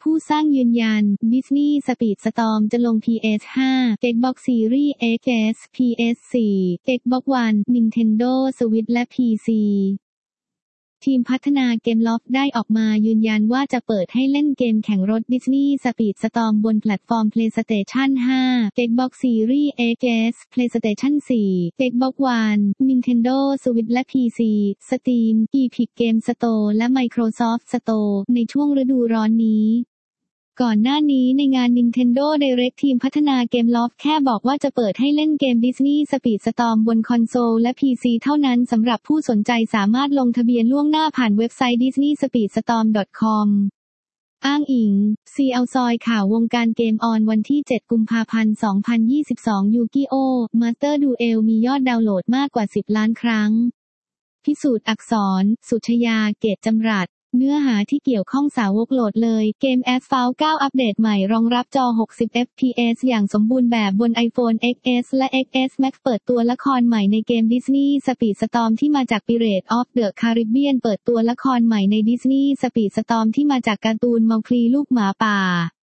ผู้สร้างยืนยัน Disney Speedstorm จะลง PS5 Xbox Series X PS4 Xbox One Nintendo Switch และ PCทีมพัฒนาเกม Loft ได้ออกมายืนยันว่าจะเปิดให้เล่นเกมแข่งรถ Disney Speedstorm บนแพลตฟอร์ม PlayStation 5 Xbox Series X PlayStation 4 Xbox One Nintendo Switch และ PC Steam Epic Game Store และ Microsoft Store ในช่วงฤดูร้อนนี้ก่อนหน้านี้ในงาน Nintendo Direct ทีมพัฒนาเกม Loft แค่บอกว่าจะเปิดให้เล่นเกม Disney Speedstorm บนคอนโซลและ PC เท่านั้นสำหรับผู้สนใจสามารถลงทะเบียนล่วงหน้าผ่านเว็บไซต์ disneyspeedstorm.com อ้างอิง CL ซอยข่าววงการเกมออนวันที่ 7 กุมภาพันธ์ 2022 Yu-Gi-Oh! Master Duel มียอดดาวน์โหลดมากกว่า 10 ล้านครั้งพิสูจน์อักษร สุชยา เกตจำรัดเนื้อหาที่เกี่ยวข้องสาวกโหลดเลยเกม Asphalt 9 อัปเดตใหม่รองรับจอ 60 fps อย่างสมบูรณ์แบบบน iPhone XS และ XS Max เปิดตัวละครใหม่ในเกม Disney Speedstorm ที่มาจาก Pirates of the Caribbean เปิดตัวละครใหม่ใน Disney Speedstorm ที่มาจากการ์ตูนเมาคลีลูกหมาป่า